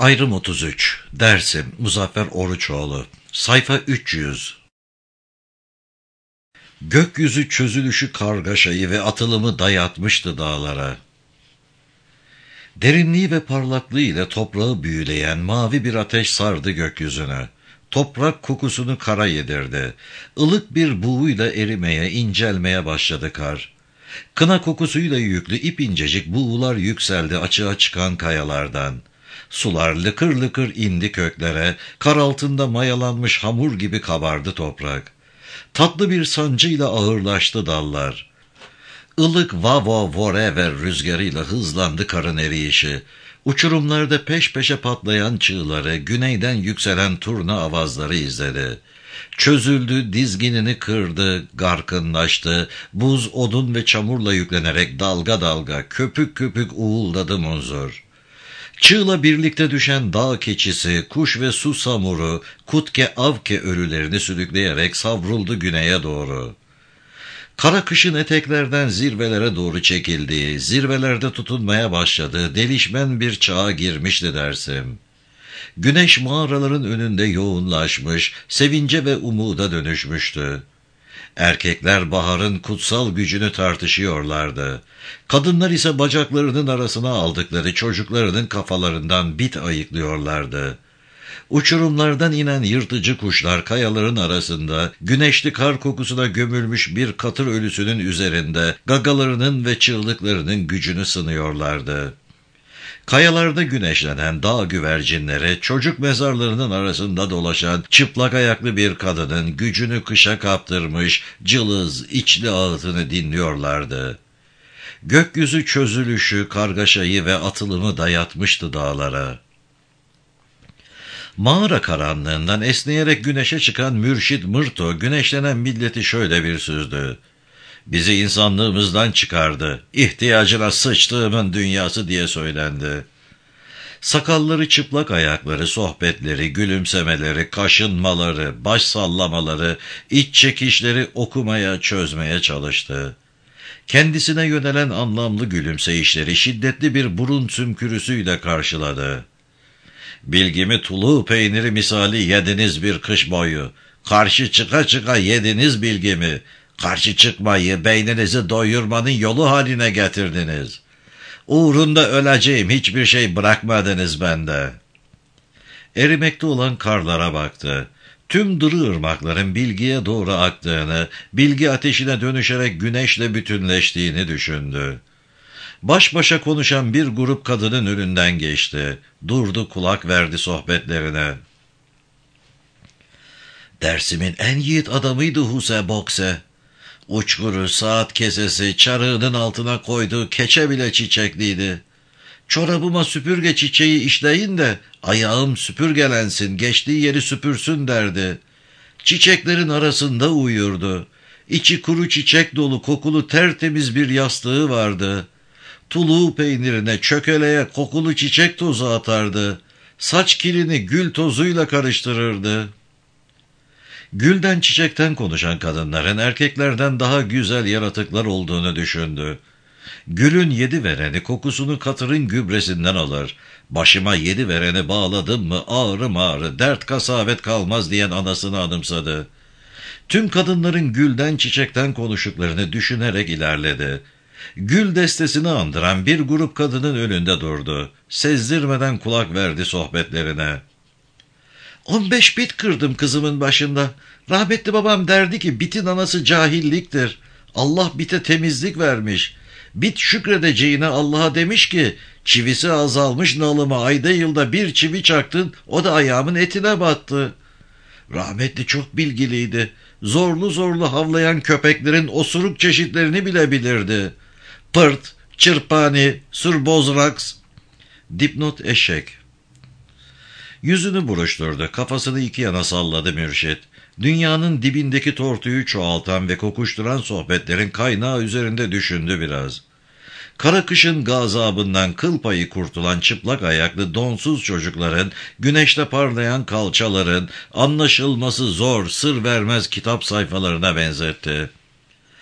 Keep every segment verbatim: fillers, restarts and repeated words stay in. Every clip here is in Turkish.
Ayrım otuz üç. Dersim Muzaffer Oruçoğlu. Sayfa üç yüz. Gökyüzü çözülüşü kargaşayı ve atılımı dayatmıştı dağlara. Derinliği ve parlaklığı ile toprağı büyüleyen mavi bir ateş sardı gökyüzüne. Toprak kokusunu kara yedirdi. Ilık bir buğuyla erimeye, incelmeye başladı kar. Kına kokusuyla yüklü ipincecik buğular yükseldi açığa çıkan kayalardan. Sular lıkır lıkır indi köklere, kar altında mayalanmış hamur gibi kabardı toprak. Tatlı bir sancıyla ağırlaştı dallar. Ilık vavo vore ver rüzgarıyla hızlandı karın eriyişi. Uçurumlarda peş peşe patlayan çığları, güneyden yükselen turna avazları izledi. Çözüldü, dizginini kırdı, garkınlaştı, buz, odun ve çamurla yüklenerek dalga dalga, köpük köpük uğuldadı munzur. Çığla birlikte düşen dağ keçisi, kuş ve su samuru, kutke avke ölülerini sürükleyerek savruldu güneye doğru. Kara kışın eteklerden zirvelere doğru çekildiği, zirvelerde tutunmaya başladığı delişmen bir çağa girmişti Dersim. Güneş mağaraların önünde yoğunlaşmış, sevince ve umuda dönüşmüştü. Erkekler baharın kutsal gücünü tartışıyorlardı. Kadınlar ise bacaklarının arasına aldıkları çocuklarının kafalarından bit ayıklıyorlardı. Uçurumlardan inen yırtıcı kuşlar kayaların arasında, güneşli kar kokusuna gömülmüş bir katır ölüsünün üzerinde gagalarının ve çığlıklarının gücünü sınıyorlardı. Kayalarda güneşlenen dağ güvercinleri, çocuk mezarlarının arasında dolaşan çıplak ayaklı bir kadının gücünü kışa kaptırmış cılız içli ağıtını dinliyorlardı. Gökyüzü çözülüşü, kargaşayı ve atılımı dayatmıştı dağlara. Mağara karanlığından esneyerek güneşe çıkan Mürşid Mırto, güneşlenen milleti şöyle bir süzdü. Bizi insanlığımızdan çıkardı, ihtiyacına sıçtığımın dünyası diye söylendi. Sakalları, çıplak ayakları, sohbetleri, gülümsemeleri, kaşınmaları, baş sallamaları, iç çekişleri okumaya, çözmeye çalıştı. Kendisine yönelen anlamlı gülümseyişleri şiddetli bir burun sümkürüsüyle karşıladı. Bilgimi tulu peyniri misali yediniz bir kış boyu. Karşı çıka çıka yediniz bilgimi. Karşı çıkmayı beyninizi doyurmanın yolu haline getirdiniz. Uğrunda öleceğim hiçbir şey bırakmadınız bende. Erimekte olan karlara baktı. Tüm dırı ırmakların bilgiye doğru aktığını, bilgi ateşine dönüşerek güneşle bütünleştiğini düşündü. Baş başa konuşan bir grup kadının önünden geçti. Durdu, kulak verdi sohbetlerine. Dersimin en yiğit adamıydı Huse Bokse. Uçkuru, saat kesesi, çarığının altına koyduğu keçe bile çiçekliydi. Çorabıma süpürge çiçeği işleyin de ayağım süpürgelensin, geçtiği yeri süpürsün derdi. Çiçeklerin arasında uyurdu. İçi kuru çiçek dolu kokulu tertemiz bir yastığı vardı. Tuluğu peynirine, çökeleye kokulu çiçek tozu atardı. Saç kilini gül tozuyla karıştırırdı. Gülden çiçekten konuşan kadınların erkeklerden daha güzel yaratıklar olduğunu düşündü. Gülün yedi vereni kokusunu katırın gübresinden alır. Başıma yedi vereni bağladım mı ağrı mağrı, dert kasavet kalmaz diyen anasını anımsadı. Tüm kadınların gülden çiçekten konuştuklarını düşünerek ilerledi. Gül destesini andıran bir grup kadının önünde durdu. Sezdirmeden kulak verdi sohbetlerine. On beş bit kırdım kızımın başında. Rahmetli babam derdi ki bitin anası cahilliktir. Allah bite temizlik vermiş. Bit şükredeceğine Allah'a demiş ki çivisi azalmış nalıma ayda yılda bir çivi çaktın, o da ayağımın etine battı. Rahmetli çok bilgiliydi. Zorlu zorlu havlayan köpeklerin osuruk çeşitlerini bile bilirdi. Pırt, çırpani, sürbozraks. Dipnot eşek. Yüzünü buruşturdu, kafasını iki yana salladı Mürşit. Dünyanın dibindeki tortuyu çoğaltan ve kokuşturan sohbetlerin kaynağı üzerinde düşündü biraz. Kara kışın gazabından kıl payı kurtulan çıplak ayaklı donsuz çocukların, güneşte parlayan kalçaların, anlaşılması zor, sır vermez kitap sayfalarına benzetti.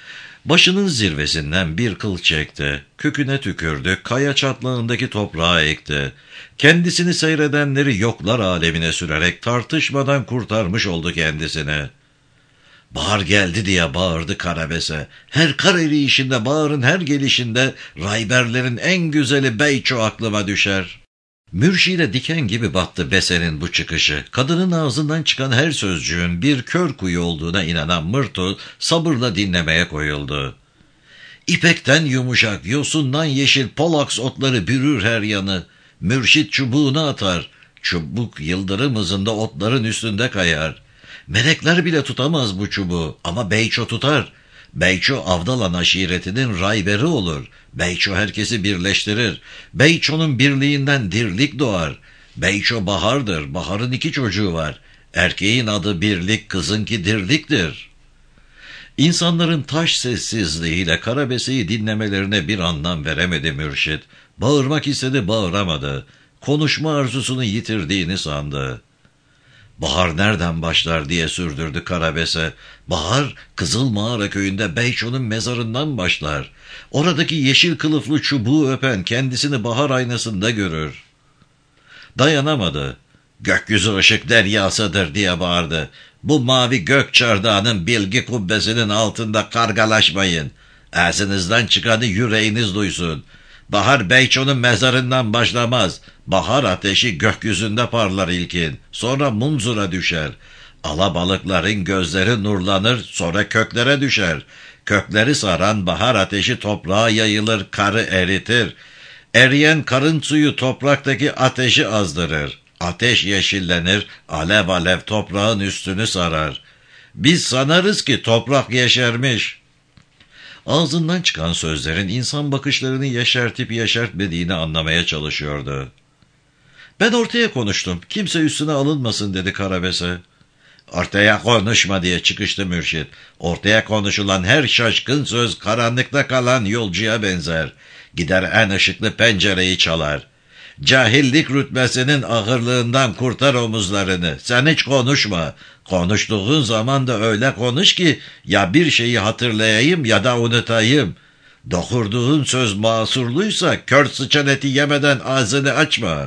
Başının zirvesinden bir kıl çekti, köküne tükürdü, kaya çatlağındaki toprağa ekti. Kendisini seyredenleri yoklar alemine sürerek tartışmadan kurtarmış oldu kendisini. Bahar geldi diye bağırdı Karabes'e. Her kar eriyişinde, baharın her gelişinde rayberlerin en güzeli Beyço aklıma düşer. Mürşide diken gibi battı Bese'nin bu çıkışı. Kadının ağzından çıkan her sözcüğün bir kör kuyu olduğuna inanan Mırtu sabırla dinlemeye koyuldu. İpekten yumuşak, yosundan yeşil polaks otları bürür her yanı. Mürşit çubuğunu atar. Çubuk yıldırım hızında otların üstünde kayar. Melekler bile tutamaz bu çubuğu ama Beyço tutar. Beyço Avdalan aşiretinin rayberi olur. Beyço herkesi birleştirir. Beyço'nun birliğinden dirlik doğar. Beyço bahardır. Baharın iki çocuğu var. Erkeğin adı birlik, kızınki dirliktir. İnsanların taş sessizliğiyle Karabes'i dinlemelerine bir anlam veremedi Mürşit. Bağırmak istedi, bağıramadı. Konuşma arzusunu yitirdiğini sandı. Bahar nereden başlar diye sürdürdü Karabes'e. Bahar, Kızıl Mağara köyünde Beyço'nun mezarından başlar. Oradaki yeşil kılıflı çubuğu öpen kendisini bahar aynasında görür. Dayanamadı. Gökyüzü ışık deryasıdır diye bağırdı. Bu mavi gök çardağının bilgi kubbesinin altında kargalaşmayın. Ağzınızdan çıkanı yüreğiniz duysun. Bahar Beyço'nun mezarından başlamaz. Bahar ateşi gökyüzünde parlar ilkin. Sonra munzura düşer. Alabalıkların gözleri nurlanır, sonra köklere düşer. Kökleri saran bahar ateşi toprağa yayılır, karı eritir. Eriyen karın suyu topraktaki ateşi azdırır. Ateş yeşillenir, alev alev toprağın üstünü sarar. Biz sanarız ki toprak yeşermiş. Ağzından çıkan sözlerin insan bakışlarını yeşertip yeşertmediğini anlamaya çalışıyordu. Ben ortaya konuştum, kimse üstüne alınmasın dedi Karabes'e. Ortaya konuşma diye çıkıştı Mürşit. Ortaya konuşulan her şaşkın söz karanlıkta kalan yolcuya benzer. Gider en ışıklı pencereyi çalar. Cahillik rütbesinin ağırlığından kurtar omuzlarını. Sen hiç konuşma. Konuştuğun zaman da öyle konuş ki ya bir şeyi hatırlayayım ya da unutayım. Dokurduğun söz masurluysa kör sıçan eti yemeden ağzını açma.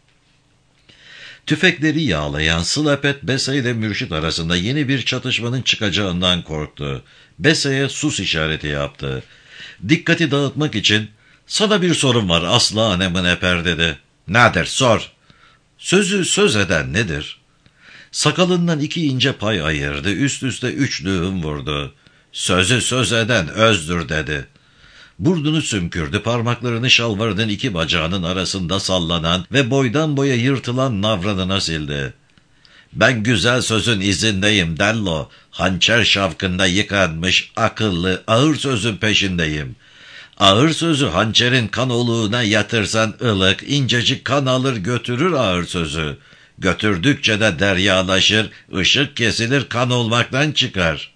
Tüfekleri yağlayan Sılapet Bese ile Mürşit arasında yeni bir çatışmanın çıkacağından korktu. Bese'ye sus işareti yaptı. Dikkati dağıtmak için sana bir sorum var aslan emin eper dedi. Nedir sor. Sözü söz eden nedir? Sakalından iki ince pay ayırdı, üst üste üç düğüm vurdu. Sözü söz eden özdür dedi. Burnunu sümkürdü, parmaklarını şalvarının iki bacağının arasında sallanan ve boydan boya yırtılan navranına sildi. Ben güzel sözün izindeyim Dello, hançer şavkında yıkanmış, akıllı, ağır sözün peşindeyim. Ağır sözü hançerin kan oluğuna yatırsan ılık, incecik kan alır götürür ağır sözü. Götürdükçe de deryalaşır, ışık kesilir, kan olmaktan çıkar.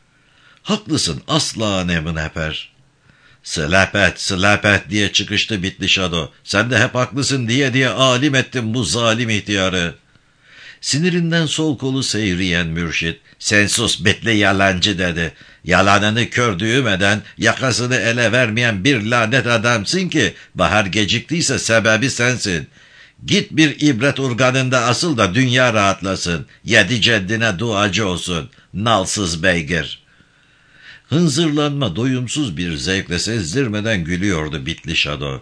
Haklısın asla emin eper. Sılapet, sılapet diye çıkıştı Bitlişado. Sen de hep haklısın diye diye alim ettin bu zalim ihtiyarı. Sinirinden sol kolu seyriyen Mürşit, sen sus bitli yalancı dedi. Yalanını kör düğmeden yakasını ele vermeyen bir lanet adamsın ki bahar geciktiyse sebebi sensin. Git bir ibret urganında asıl da dünya rahatlasın. Yedi ceddine duacı olsun. Nalsız beygir. Hınzırlanma doyumsuz bir zevkle sezdirmeden gülüyordu Bitlişado.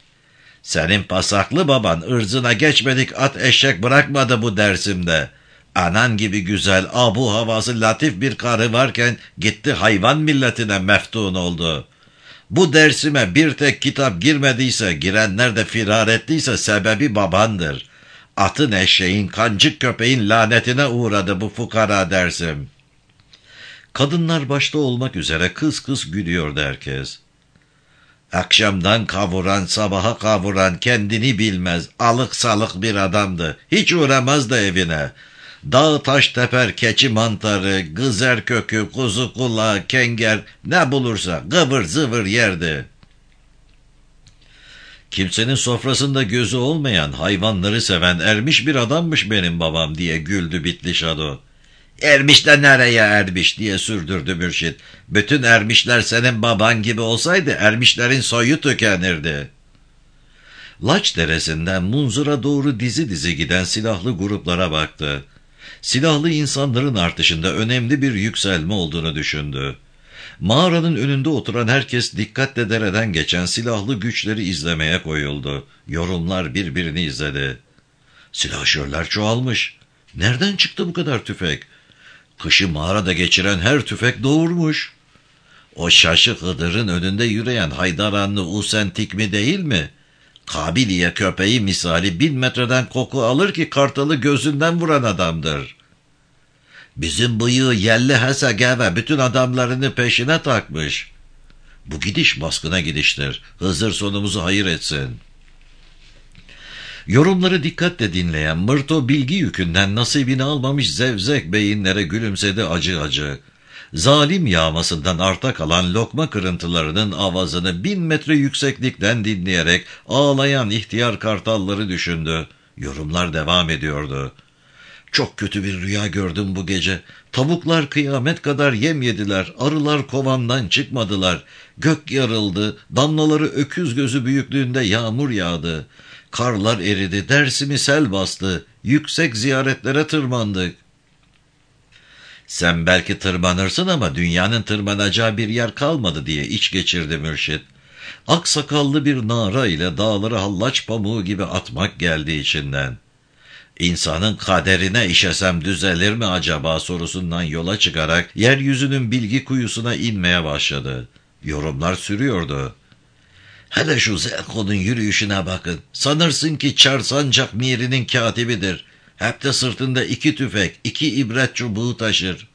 Senin pasaklı baban ırzına geçmedik at eşek bırakmadı bu Dersim'de. Anan gibi güzel, abu havası latif bir karı varken gitti hayvan milletine meftun oldu. Bu Dersim'e bir tek kitap girmediyse, girenler de firar ettiyse sebebi babandır. Atın eşeğin, kancık köpeğin lanetine uğradı bu fukara Dersim. Kadınlar başta olmak üzere kıs kıs gülüyordu herkes. Akşamdan kavuran, sabaha kavuran kendini bilmez, alık salık bir adamdı. Hiç uğramazdı evine. Dağ taş teper, keçi mantarı, gızer kökü, kuzu kulağı, kenger ne bulursa gıvır zıvır yerdi. Kimsenin sofrasında gözü olmayan, hayvanları seven ermiş bir adammış benim babam diye güldü Bitlişado. Ermiş de nereye ermiş diye sürdürdü mürşit. Bütün ermişler senin baban gibi olsaydı ermişlerin soyu tükenirdi. Laç deresinden Munzur'a doğru dizi dizi giden silahlı gruplara baktı. Silahlı insanların artışında önemli bir yükselme olduğunu düşündü. Mağaranın önünde oturan herkes dikkatle dereden geçen silahlı güçleri izlemeye koyuldu. Yorumlar birbirini izledi. Silahşörler çoğalmış. Nereden çıktı bu kadar tüfek? Kışı mağarada geçiren her tüfek doğurmuş. O şaşı Hıdır'ın önünde yürüyen Haydaranlı Usentik mi değil mi? Kabiliye köpeği misali bin metreden koku alır ki kartalı gözünden vuran adamdır. Bizim bıyığı yelli Hesegeve bütün adamlarını peşine takmış. Bu gidiş baskına gidiştir. Hızır sonumuzu hayır etsin. Yorumları dikkatle dinleyen Mırto bilgi yükünden nasibini almamış zevzek beyinlere gülümsedi acı acı. Zalim yağmasından arta kalan lokma kırıntılarının avazını bin metre yükseklikten dinleyerek ağlayan ihtiyar kartalları düşündü. Yorumlar devam ediyordu. Çok kötü bir rüya gördüm bu gece. Tavuklar kıyamet kadar yem yediler, arılar kovandan çıkmadılar. Gök yarıldı, damlaları öküz gözü büyüklüğünde yağmur yağdı. Karlar eridi, Dersim'i sel bastı, yüksek ziyaretlere tırmandık. Sen belki tırmanırsın ama dünyanın tırmanacağı bir yer kalmadı diye iç geçirdi mürşit. Aksakallı bir nara ile dağları hallaç pamuğu gibi atmak geldi içinden. İnsanın kaderine işesem düzelir mi acaba sorusundan yola çıkarak yeryüzünün bilgi kuyusuna inmeye başladı. Yorumlar sürüyordu. Hele şu Zelko'nun yürüyüşüne bakın. Sanırsın ki Çarsancak Miri'nin katibidir. Hep de sırtında iki tüfek, iki ibret çubuğu taşır.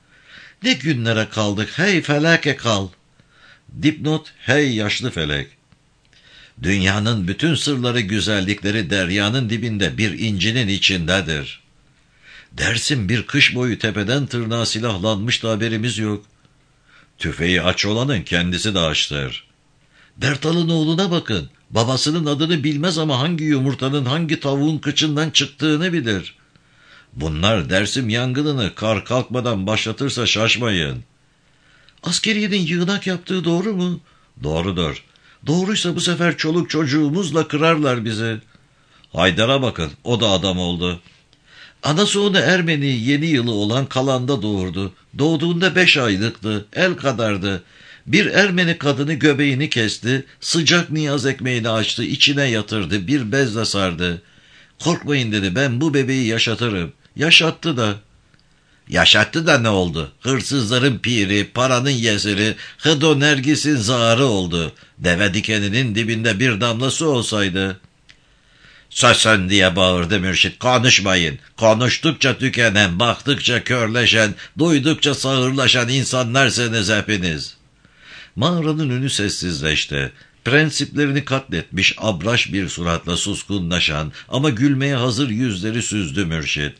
Ne günlere kaldık, hey felake kal. Dipnot, hey yaşlı felek. Dünyanın bütün sırları, güzellikleri deryanın dibinde bir incinin içindedir. Dersim bir kış boyu tepeden tırnağa silahlanmış da haberimiz yok. Tüfeği aç olanın kendisi de açtır. Bertal'ın oğluna bakın. Babasının adını bilmez ama hangi yumurtanın hangi tavuğun kıçından çıktığını bilir. Bunlar Dersim yangınını kar kalkmadan başlatırsa şaşmayın. Askeriyenin yığınak yaptığı doğru mu? Doğrudur. Doğruysa bu sefer çoluk çocuğumuzla kırarlar bizi. Haydar'a bakın, o da adam oldu. Anası onu Ermeni yeni yılı olan Kalan'da doğurdu. Doğduğunda beş aylıktı, el kadardı. Bir Ermeni kadını göbeğini kesti, sıcak niyaz ekmeğini açtı, içine yatırdı, bir bezle sardı. Korkmayın dedi, ben bu bebeği yaşatırım. Yaşattı da. Yaşattı da ne oldu? Hırsızların piri, paranın yesiri, Hıdo Nergis'in zarı oldu. Deve dikeninin dibinde bir damla su olsaydı. Sösön diye bağırdı mürşit. Konuşmayın. Konuştukça tükenen, baktıkça körleşen, duydukça sağırlaşan insanlarsınız hepiniz. Mağaranın önü sessizleşti. Prensiplerini katletmiş abraş bir suratla suskunlaşan ama gülmeye hazır yüzleri süzdü mürşit.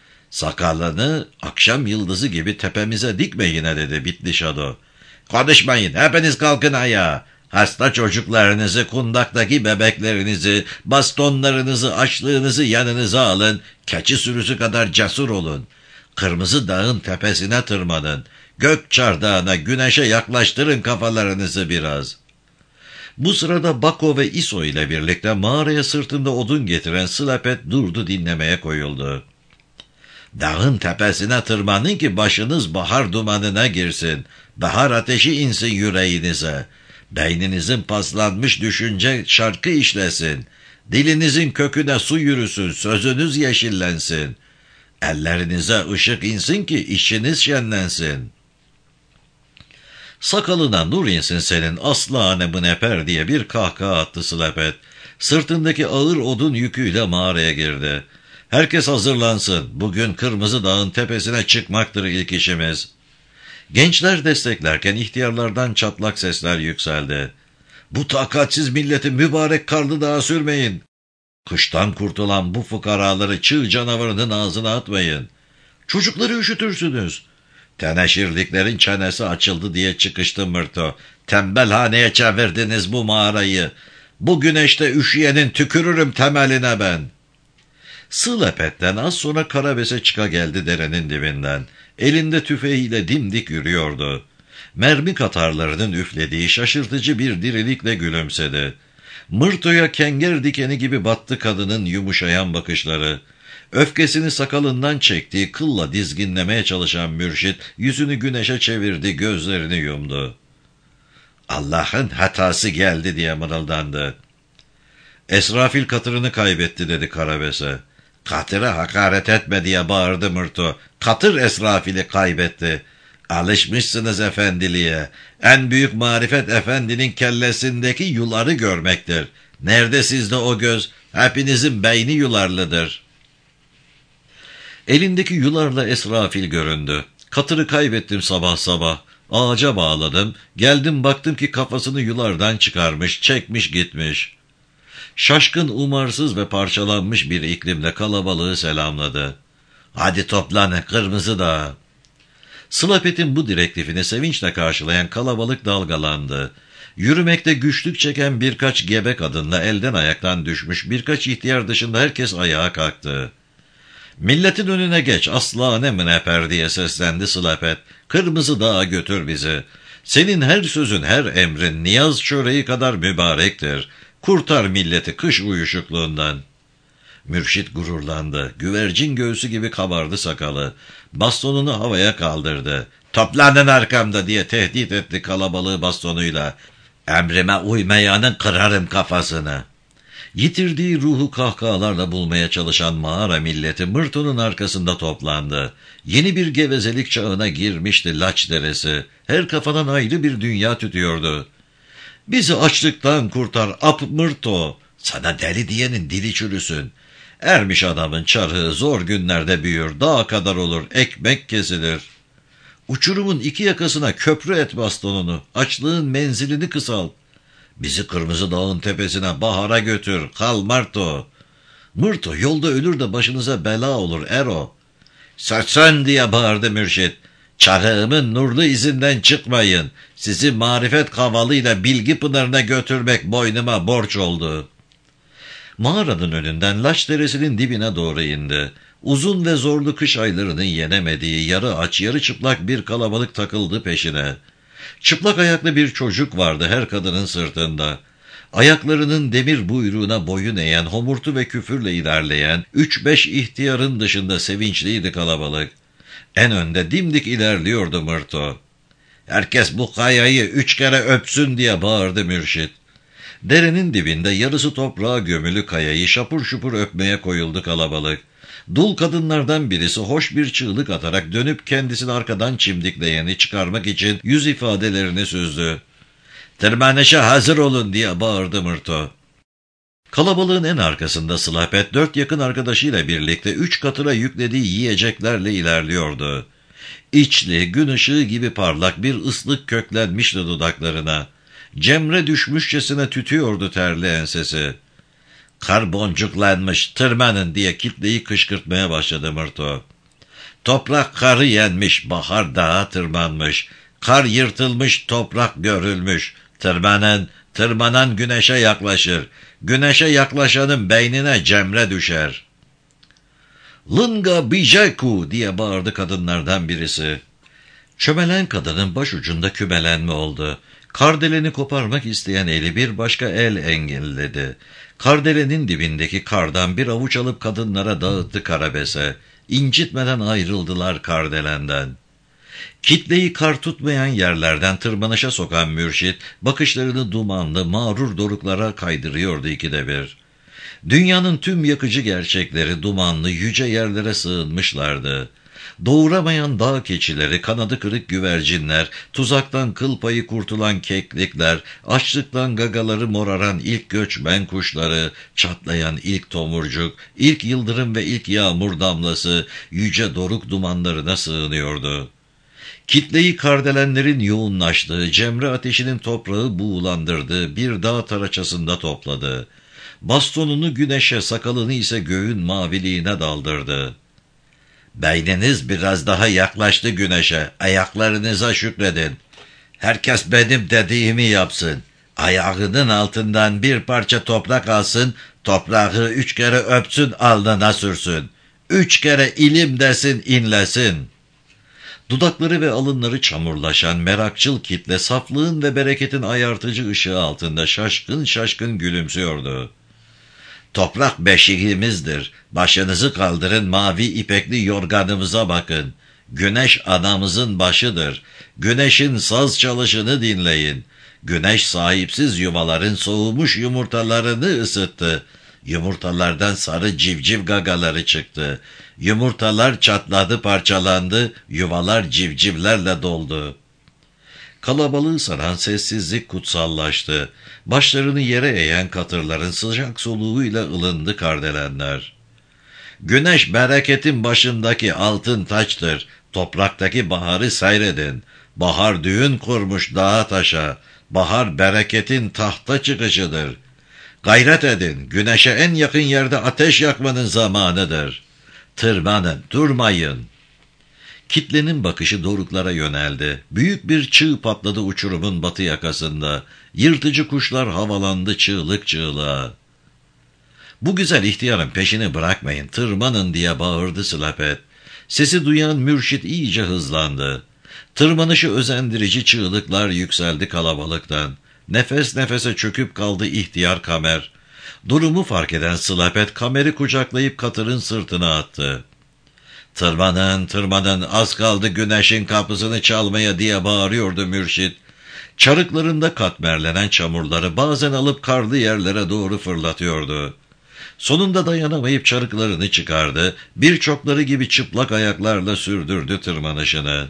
Sakalını akşam yıldızı gibi tepemize dikme yine dedi Bitlişado. Konuşmayın, hepiniz kalkın ayağa. Hasta çocuklarınızı, kundaktaki bebeklerinizi, bastonlarınızı, açlığınızı yanınıza alın. Keçi sürüsü kadar cesur olun. Kırmızı Dağın tepesine tırmanın. Gök çardağına, güneşe yaklaştırın kafalarınızı biraz. Bu sırada Bako ve İso ile birlikte mağaraya sırtında odun getiren Slepet durdu, dinlemeye koyuldu. Dağın tepesine tırmanın ki başınız bahar dumanına girsin. Bahar ateşi insin yüreğinize. Beyninizin paslanmış düşünce şarkı işlesin. Dilinizin köküne su yürüsün, sözünüz yeşillensin. Ellerinize ışık insin ki işiniz şenlensin. Sakalına nur insin senin aslanı neper diye bir kahkaha attı Slepet. Sırtındaki ağır odun yüküyle mağaraya girdi. Herkes hazırlansın. Bugün Kırmızı Dağ'ın tepesine çıkmaktır ilk işimiz. Gençler desteklerken ihtiyarlardan çatlak sesler yükseldi. Bu takatsiz milleti mübarek karlı dağa sürmeyin. Kıştan kurtulan bu fukaraları çığ canavarının ağzına atmayın. Çocukları üşütürsünüz. Teneşirliklerin çenesi açıldı diye çıkıştı Mırto. Tembelhaneye çevirdiniz bu mağarayı. Bu güneşte üşüyenin tükürürüm temeline ben. Sılepetten az sonra Karabes'e çıka geldi derenin dibinden. Elinde tüfeğiyle dimdik yürüyordu. Mermi katarlarının üflediği şaşırtıcı bir dirilikle gülümsedi. Mırto'ya kenger dikeni gibi battı kadının yumuşayan bakışları. Öfkesini sakalından çektiği kılla dizginlemeye çalışan mürşit yüzünü güneşe çevirdi, gözlerini yumdu. Allah'ın hatası geldi diye mırıldandı. Esrafil katırını kaybetti dedi Karabes'e. Katıra hakaret etme diye bağırdı Mırto. Katır Esrafil'i kaybetti. Alışmışsınız efendiliğe. En büyük marifet efendinin kellesindeki yuları görmektir. Nerede sizde o göz? Hepinizin beyni yularlıdır. Elindeki yularla Esrafil göründü. Katırı kaybettim sabah sabah. Ağaca bağladım. Geldim baktım ki kafasını yulardan çıkarmış, çekmiş gitmiş. Şaşkın, umarsız ve parçalanmış bir iklimle kalabalığı selamladı. Hadi toplanın Kırmızı Dağa. Sılapet'in bu direktifini sevinçle karşılayan kalabalık dalgalandı. Yürümekte güçlük çeken birkaç gebe kadınla elden ayaktan düşmüş birkaç ihtiyar dışında herkes ayağa kalktı. Milletin önüne geç aslane müneper diye seslendi Sılapet. Kırmızı Dağa götür bizi. Senin her sözün, her emrin niyaz çöreği kadar mübarektir. Kurtar milleti kış uyuşukluğundan. Mürşit gururlandı. Güvercin göğsü gibi kabardı sakalı. Bastonunu havaya kaldırdı. Toplanın arkamda diye tehdit etti kalabalığı bastonuyla. Emrime uymayanın kırarım kafasını. Yitirdiği ruhu kahkahalarla bulmaya çalışan mağara milleti Mırto'nun arkasında toplandı. Yeni bir gevezelik çağına girmişti Laç Deresi. Her kafadan ayrı bir dünya tütüyordu. Bizi açlıktan kurtar ap Mırto. Sana deli diyenin dili çürüsün. Ermiş adamın çarığı zor günlerde büyür, dağ kadar olur, ekmek kesilir. Uçurumun iki yakasına köprü et bastonunu, açlığın menzilini kısalt. Bizi Kırmızı Dağ'ın tepesine bahara götür, kal Mırto. Mırto yolda ölür de başınıza bela olur Ero. Saçsan diye bağırdı mürşit. Çarığımın nurlu izinden çıkmayın. Sizi marifet kavalıyla bilgi pınarına götürmek boynuma borç oldu. Mağaranın önünden Laç Deresi'nin dibine doğru indi. Uzun ve zorlu kış aylarının yenemediği yarı aç yarı çıplak bir kalabalık takıldı peşine. Çıplak ayaklı bir çocuk vardı her kadının sırtında. Ayaklarının demir buyruğuna boyun eğen, homurtu ve küfürle ilerleyen üç beş ihtiyarın dışında sevinçliydi kalabalık. En önde dimdik ilerliyordu Mırto. Herkes bu kayayı üç kere öpsün diye bağırdı mürşit. Derenin dibinde yarısı toprağa gömülü kayayı şapur şupur öpmeye koyuldu kalabalık. Dul kadınlardan birisi hoş bir çığlık atarak dönüp kendisini arkadan çimdikleyeni çıkarmak için yüz ifadelerini süzdü. Tırmanışa hazır olun diye bağırdı Mırto. Kalabalığın en arkasında Sılapet dört yakın arkadaşıyla birlikte üç katıra yüklediği yiyeceklerle ilerliyordu. İçli, gün ışığı gibi parlak bir ıslık köklenmişti dudaklarına. Cemre düşmüşçesine tütüyordu terli ensesi. Kar boncuklanmış, tırmanın diye kitleyi kışkırtmaya başladı Mırto. Toprak karı yenmiş, bahar dağa tırmanmış. Kar yırtılmış, toprak görülmüş. Tırmanan, tırmanan güneşe yaklaşır. Güneşe yaklaşanın beynine cemre düşer. Lınga bijaku diye bağırdı kadınlardan birisi. Çömelen kadının başucunda kümelenme oldu. Kardeleni koparmak isteyen eli bir başka el engelledi. Kardelenin dibindeki kardan bir avuç alıp kadınlara dağıttı Karabes'e. İncitmeden ayrıldılar kardelenden. Kitleyi kar tutmayan yerlerden tırmanışa sokan mürşit, bakışlarını dumanlı, mağrur doruklara kaydırıyordu ikide bir. Dünyanın tüm yakıcı gerçekleri dumanlı, yüce yerlere sığınmışlardı. Doğuramayan dağ keçileri, kanadı kırık güvercinler, tuzaktan kıl payı kurtulan keklikler, açlıktan gagaları moraran ilk göçmen kuşları, çatlayan ilk tomurcuk, ilk yıldırım ve ilk yağmur damlası, yüce doruk dumanlarına sığınıyordu. Kitleyi kardelenlerin yoğunlaştığı, cemre ateşinin toprağı buğulandırdığı bir dağ taraçasında topladı. Bastonunu güneşe, sakalını ise göğün maviliğine daldırdı. Beyniniz biraz daha yaklaştı güneşe, ayaklarınıza şükredin. Herkes benim dediğimi yapsın. Ayağının altından bir parça toprak alsın, Toprağı üç kere öpsün, alnına sürsün. Üç kere ilim desin, inlesin. Dudakları ve alınları çamurlaşan merakçıl kitle saflığın ve bereketin ayartıcı ışığı altında şaşkın şaşkın gülümsüyordu. Toprak beşiğimizdir. Başınızı kaldırın, mavi ipekli yorganımıza bakın. Güneş anamızın başıdır. Güneşin saz çalışını dinleyin. Güneş sahipsiz yuvaların soğumuş yumurtalarını ısıttı. Yumurtalardan sarı civciv gagaları çıktı. Yumurtalar çatladı, parçalandı, yuvalar civcivlerle doldu. Kalabalığı saran sessizlik kutsallaştı. Başlarını yere eğen katırların sıcak soluğuyla ılındı kardelenler. Güneş bereketin başındaki altın taçtır. Topraktaki baharı seyredin. Bahar düğün kurmuş dağa taşa. Bahar bereketin tahta çıkışıdır. Gayret edin, güneşe en yakın yerde ateş yakmanın zamanıdır. Tırmanın, durmayın. Kitlenin bakışı doruklara yöneldi. Büyük bir çığ patladı uçurumun batı yakasında. Yırtıcı kuşlar havalandı çığlık çığlığa. Bu güzel ihtiyarın peşini bırakmayın, tırmanın diye bağırdı Slapet. Sesi duyan mürşit iyice hızlandı. Tırmanışı özendirici çığlıklar yükseldi kalabalıktan. Nefes nefese çöküp kaldı ihtiyar Kamer. Durumu fark eden Slapet Kamer'i kucaklayıp katırın sırtına attı. Tırmanın, tırmanın, az kaldı güneşin kapısını çalmaya diye bağırıyordu mürşit. Çarıklarında katmerlenen çamurları bazen alıp karlı yerlere doğru fırlatıyordu. Sonunda dayanamayıp çarıklarını çıkardı, birçokları gibi çıplak ayaklarla sürdürdü tırmanışını.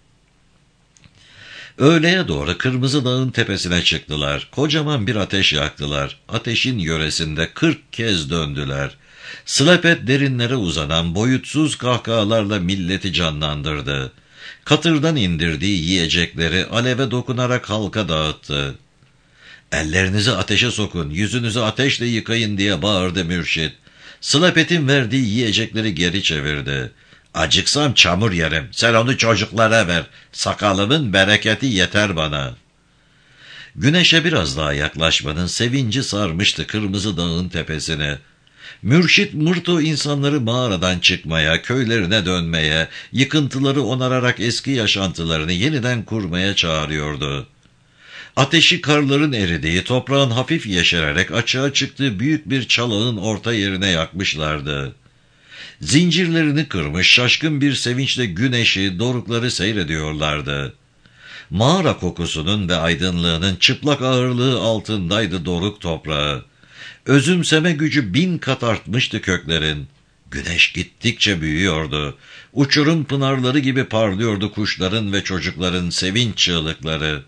Öğleye doğru Kırmızı Dağ'ın tepesine çıktılar. Kocaman bir ateş yaktılar. Ateşin yöresinde kırk kez döndüler. Slapet derinlere uzanan boyutsuz kahkahalarla milleti canlandırdı. Katırdan indirdiği yiyecekleri aleve dokunarak halka dağıttı. Ellerinizi ateşe sokun, yüzünüzü ateşle yıkayın diye bağırdı mürşit. Slapet'in verdiği yiyecekleri geri çevirdi. Acıksam çamur yerim, sen onu çocuklara ver, sakalımın bereketi yeter bana. Güneşe biraz daha yaklaşmanın sevinci sarmıştı Kırmızı Dağ'ın tepesine. Mürşit Mırto insanları mağaradan çıkmaya, köylerine dönmeye, yıkıntıları onararak eski yaşantılarını yeniden kurmaya çağırıyordu. Ateşi karların eridiği, toprağın hafif yeşererek açığa çıktığı büyük bir çalağın orta yerine yakmışlardı. Zincirlerini kırmış şaşkın bir sevinçle güneşi, dorukları seyrediyorlardı. Mağara kokusunun ve aydınlığının çıplak ağırlığı altındaydı doruk toprağı. Özümseme gücü bin kat artmıştı köklerin. Güneş gittikçe büyüyordu. Uçurum pınarları gibi parlıyordu kuşların ve çocukların sevinç çığlıkları.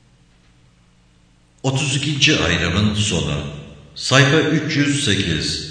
otuz ikinci ayrımın sonu. Sayfa üç yüz sekiz.